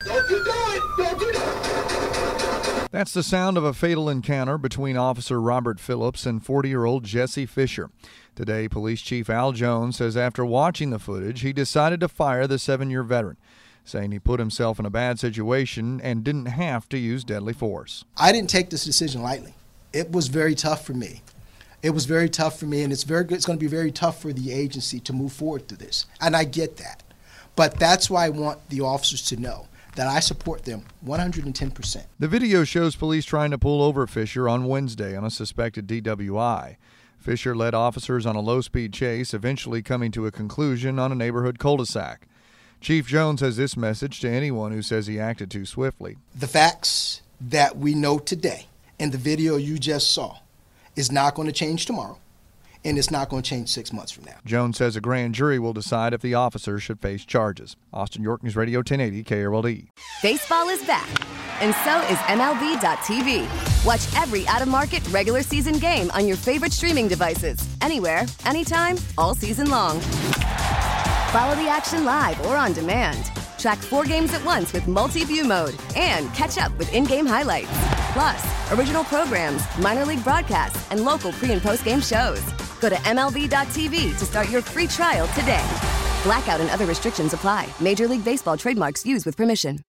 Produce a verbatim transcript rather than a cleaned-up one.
Don't you do it! Don't you do it! That's the sound of a fatal encounter between Officer Robert Phillips and forty-year-old Jesse Fisher. Today, Police Chief Al Jones says after watching the footage, he decided to fire the seven-year veteran, saying he put himself in a bad situation and didn't have to use deadly force. I didn't take this decision lightly. It was very tough for me. It was very tough for me, and it's very good. It's going to be very tough for the agency to move forward through this, and I get that. But that's why I want the officers to know that I support them one hundred ten percent. The video shows police trying to pull over Fisher on Wednesday on a suspected D W I. Fisher led officers on a low-speed chase, eventually coming to a conclusion on a neighborhood cul-de-sac. Chief Jones has this message to anyone who says he acted too swiftly. The facts that we know today in the video you just saw is not going to change tomorrow, and it's not going to change six months from now. Jones says a grand jury will decide if the officer should face charges. Austin York News Radio ten eighty K R L D. Baseball is back, and so is M L B dot T V. Watch every out-of-market regular season game on your favorite streaming devices, anywhere, anytime, all season long. Follow the action live or on demand. Track four games at once with multi-view mode and catch up with in-game highlights. Plus, original programs, minor league broadcasts, and local pre- and post-game shows. Go to M L B dot T V to start your free trial today. Blackout and other restrictions apply. Major League Baseball trademarks used with permission.